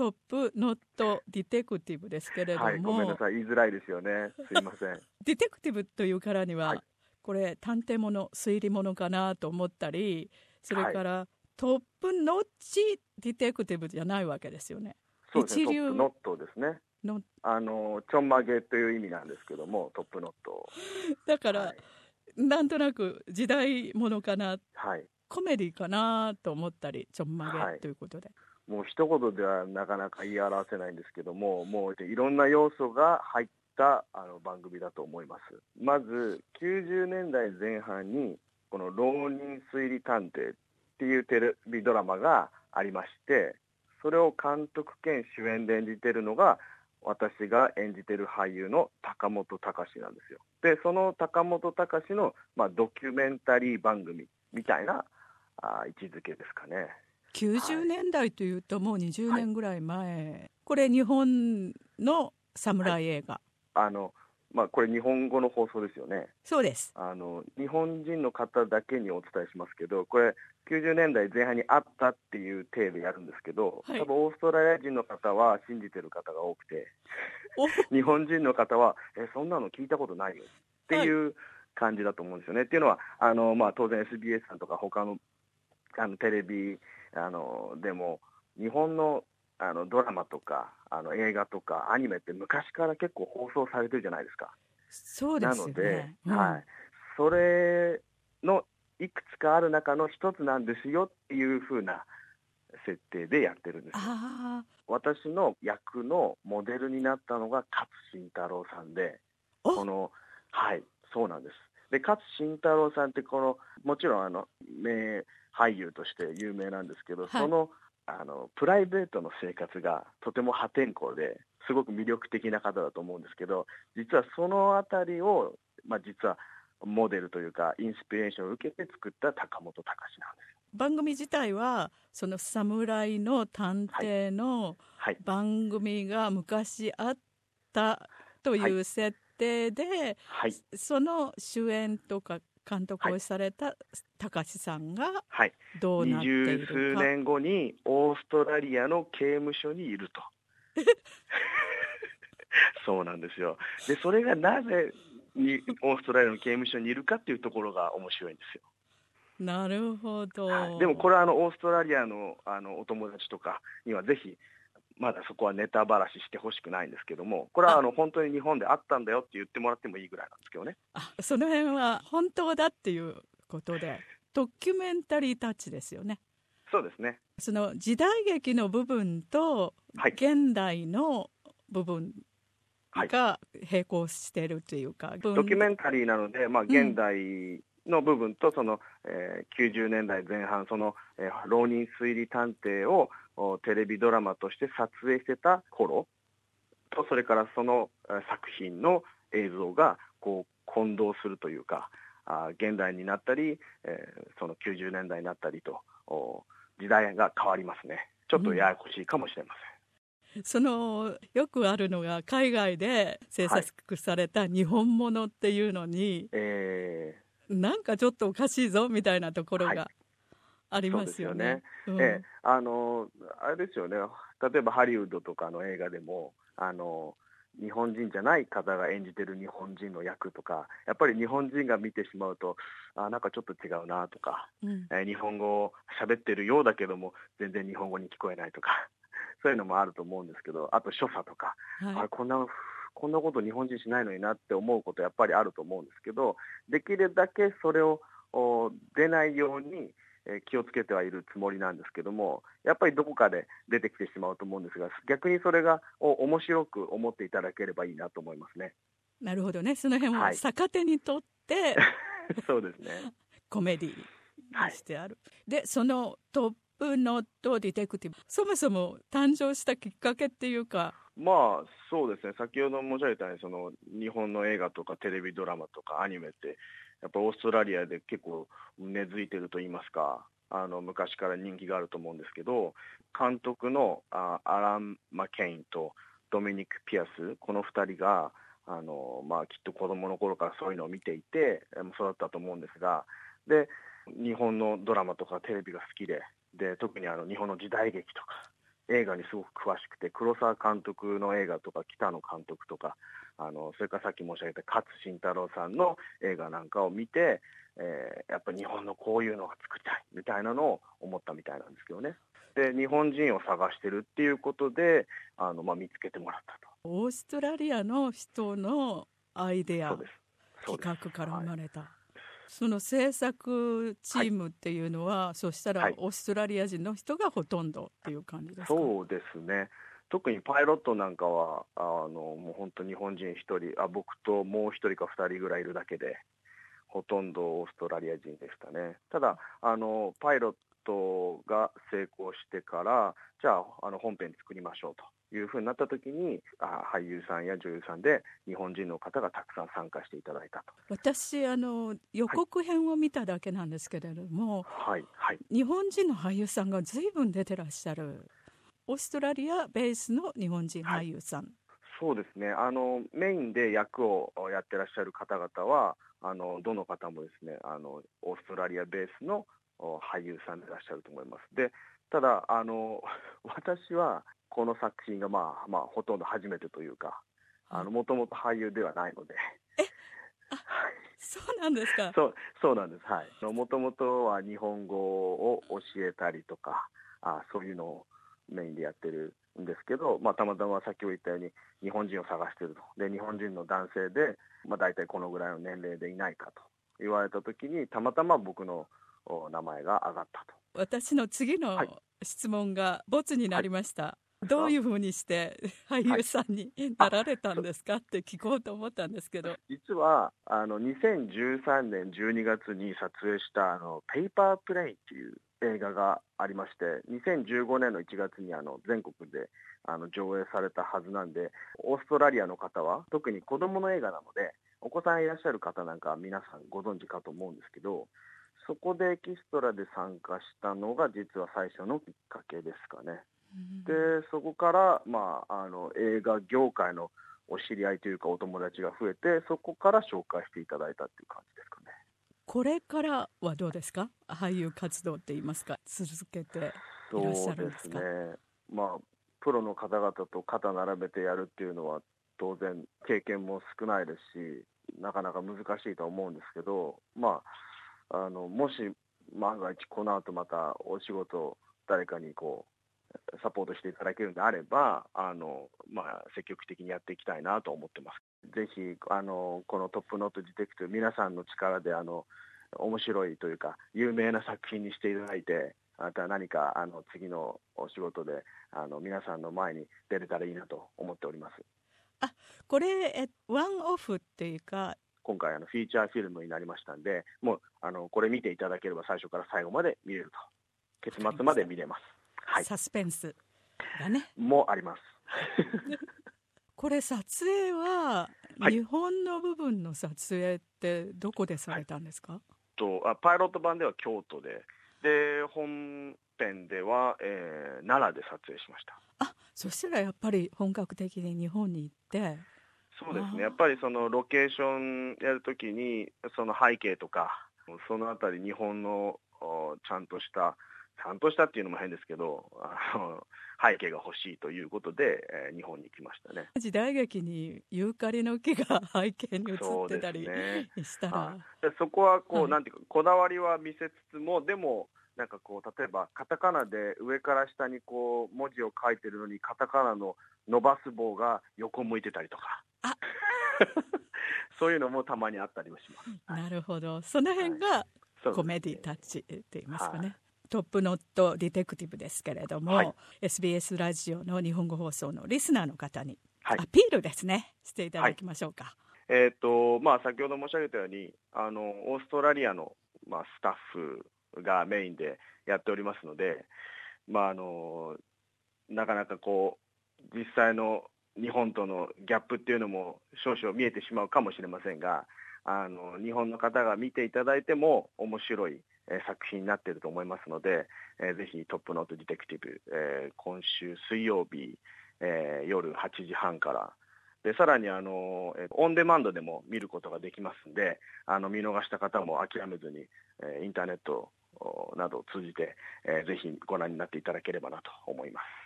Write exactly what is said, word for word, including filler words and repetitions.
トップノットディテクティブですけれども、 はい、ごめんなさい、言いづらいですよね。すいません。 ディテクティブというからには、 はい、 これ探偵もの推理ものかなと思ったり、それから、はい、トップノッチディテクティブじゃないわけですよね。 そうですね、 一流トップノットですね。 のあのちょんまげという意味なんですけども、トップノットだから、 はい、 なんとなく時代ものかな、 はい、 コメディかなと思ったり、ちょんまげということで、 はい、もう一言ではなかなか言い表せないんですけども、もういろんな要素が入ったあの番組だと思います。まずきゅうじゅうねんだいぜん半にこの浪人推理探偵っていうテレビドラマがありまして、それを監督兼主演で演じているのが私が演じている俳優の高本隆なんですよ。でその高本隆の、まあ、ドキュメンタリー番組みたいなあ位置づけですかね。 きゅうじゅうねんだいというともうにじゅうねんぐらい前、はい、これ日本の侍映画、 はい、あのまあ、これ日本語の放送ですよね。 そうです。 あの日本人の方だけにお伝えしますけど、これきゅうじゅうねんだいぜん半にあったっていう体でやるんですけど、はい、多分オーストラリア人の方は信じてる方が多くて、日本人の方はえそんなの聞いたことないよっていう感じだと思うんですよね。はい、っていうのはあの、まあ、当然 エスビーエス さんとか他のあのテレビあのでも日本のあのドラマとかあの映画とかアニメって昔から結構放送されてるじゃないですか。 そうですよね。 なので、 うん、 はい、それのいくつかある中の一つなんですよっていう風な設定でやってるんですよ。 あ、 私の役のモデルになったのが勝新太郎さんで、このはいそうなんです。で勝新太郎さんってこのもちろんあの名俳優として有名なんですけど、はい、そのあのプライベートの生活がとても破天荒ですごく魅力的な方だと思うんですけど、実はそのあたりを、まあ、実はモデルというかインスピレーションを受けて作った高本隆なんですよ。 番組自体はその侍の探偵の番組が昔あったという設定で、はいはい、その主演とか監督をされた隆さんがどうなっているか、はい、 二十数年後にオーストラリアの刑務所にいるとそうなんですよ。でそれがなぜにオーストラリアの刑務所にいるかっていうところが面白いんですよ。 なるほど、 はい、でもこれはあのオーストラリア の, あのお友達とかにはぜひまだそこはネタばらししてほしくないんですけども、これはあの本当に日本であったんだよって言ってもらってもいいぐらいなんですけどね。 あ、その辺は本当だっていうことでドキュメンタリータッチですよね。 そうですね。 その時代劇の部分と現代の部分が並行しているというか、はい、 ドキュメンタリーなので、まあ、現代の部分とその、えー、きゅうじゅうねんだいぜん半その、えー、浪人推理探偵をテレビドラマとして撮影してた頃と、それからその作品の映像がこう混同するというか、あ現代になったり、えー、そのきゅうじゅうねんだいになったりと時代が変わりますね。ちょっとややこしいかもしれません。 うん、そのよくあるのが海外で制作された日本ものっていうのに、はい、えー、なんかちょっとおかしいぞみたいなところがありますよね。 そうですよね。うん、えー、あのあれですよね。例えばハリウッドとかの映画でもあの日本人じゃない方が演じてる日本人の役とか、やっぱり日本人が見てしまうとあなんかちょっと違うなとか、うん、えー、日本語を喋ってるようだけども全然日本語に聞こえないとかそういうのもあると思うんですけど、あと所作とか、はい、あこんなこんなこと日本人しないのになって思うことやっぱりあると思うんですけど、できるだけそれを出ないように気をつけてはいるつもりなんですけども、やっぱりどこかで出てきてしまうと思うんですが、逆にそれが面白く思っていただければいいなと思いますね。 なるほどね。その辺を逆手にとって、はい、 そうですね。 コメディにしてある、はい、でそのトップノットディテクティブ、そもそも誕生したきっかけっていうか、 まあそうですね、先ほど申し上げたようにその日本の映画とかテレビドラマとかアニメってやっぱオーストラリアで結構根付いてると言いますか、あの昔から人気があると思うんですけど、監督のあアラン・マケインとドミニク・ピアス、このふたりがあの、まあ、きっと子供の頃からそういうのを見ていて育ったと思うんですが、で日本のドラマとかテレビが好きで、で特にあの日本の時代劇とか映画にすごく詳しくて、黒沢監督の映画とか北野監督とか、あのそれからさっき申し上げた勝新太郎さんの映画なんかを見て、えー、やっぱり日本のこういうのが作りたいみたいなのを思ったみたいなんですけどね。で日本人を探してるっていうことであの、まあ、見つけてもらったと。 オーストラリアの人のアイデア、 そうですそうです、 企画から生まれた、 はい、 その制作チームっていうのは、はい、そしたらオーストラリア人の人がほとんどっていう感じですか？ そうですね。特にパイロットなんかはあのもう本当日本人ひとり、あ僕ともうひとりかふたりぐらいいるだけでほとんどオーストラリア人でしたね。ただあのパイロットが成功してからじゃあ、あの本編作りましょうというふうになった時にあ俳優さんや女優さんで日本人の方がたくさん参加していただいたと。 私あの予告編を見ただけなんですけれども、 はいはい、 日本人の俳優さんが随分出てらっしゃる。オーストラリアベースの日本人俳優さん、はい、 そうですね。あのメインで役をやってらっしゃる方々はあのどの方もですねあのオーストラリアベースの俳優さんでいらっしゃると思います。でただあの私はこの作品が、まあまあ、ほとんど初めてというかもともと俳優ではないので。 えあそうなんですか。 そう、そうなんです。はい。もともとは日本語を教えたりとかあそういうのをメインでやってるんですけど、まあ、たまたま先ほど言ったように日本人を探していると。で日本人の男性で、まあ、大体このぐらいの年齢でいないかと言われた時にたまたま僕の名前が挙がったと。 私の次の質問がボツになりました、はい、どういうふうにして俳優さんになられたんですかって聞こうと思ったんですけど、 実はあのにせんじゅうさんねんじゅうにがつに撮影したあのペーパープレインっていう映画がありまして、にせんじゅうごねんのいちがつにあの全国であの上映されたはずなんで、オーストラリアの方は特に子供の映画なのでお子さんいらっしゃる方なんかは皆さんご存知かと思うんですけど、そこでエキストラで参加したのが実は最初のきっかけですかね。でそこから、まあ、あの映画業界のお知り合いというかお友達が増えて、そこから紹介していただいたっていう感じですかね。 これからはどうですか？俳優活動って言いますか、続けていらっしゃるんですか？ そうですね、まあ、プロの方々と肩並べてやるっていうのは当然経験も少ないですし、なかなか難しいとは思うんですけど、まあ、あのもし万が一この後またお仕事誰かにこうサポートしていただけるのであればあの、まあ、積極的にやっていきたいなと思ってます。ぜひあのこのトップノートディテクティブ皆さんの力であの面白いというか有名な作品にしていただいて、また何かあの次のお仕事であの皆さんの前に出れたらいいなと思っております。 あ、これえワンオフっていうか今回あのフィーチャーフィルムになりましたんで、もうあのこれ見ていただければ最初から最後まで見れると、結末まで見れます。はい、 サスペンスがねもありますこれ撮影は日本の部分の撮影ってどこでされたんですか？はい、 とあパイロット版では京都で、で本編では、えー、奈良で撮影しました。 あ、そしたらやっぱり本格的に日本に行って。 そうですね、やっぱりそのロケーションやるときにその背景とかそのあたり日本のちゃんとしたちゃんとしたっていうのも変ですけどあの背景が欲しいということで、えー、日本に来ましたね。 時代劇にユーカリの木が背景に映ってたりしたらそ, でそこはこう、はい、なんていうかこだわりは見せつつも、でもなんかこう例えばカタカナで上から下にこう文字を書いてるのにカタカナの伸ばす棒が横向いてたりとかあそういうのもたまにあったりもします。 なるほど、その辺がコメディタッチって言いますかね。はい、トップノットディテクティブですけれども、はい、エスビーエス ラジオの日本語放送のリスナーの方にアピールですね、していただきましょうか。 はい、えーとまあ、先ほど申し上げたようにあのオーストラリアの、まあ、スタッフがメインでやっておりますので、まあ、あのなかなかこう実際の日本とのギャップっていうのも少々見えてしまうかもしれませんが、あの日本の方が見ていただいても面白い、えー、作品になっていると思いますので、えー、ぜひトップノートディテクティブ、えー、今週水曜日、えー、夜はちじはんからで、さらにあの、えー、オンデマンドでも見ることができますので、あの見逃した方も諦めずに、えー、インターネットなどを通じて、えー、ぜひご覧になっていただければなと思います。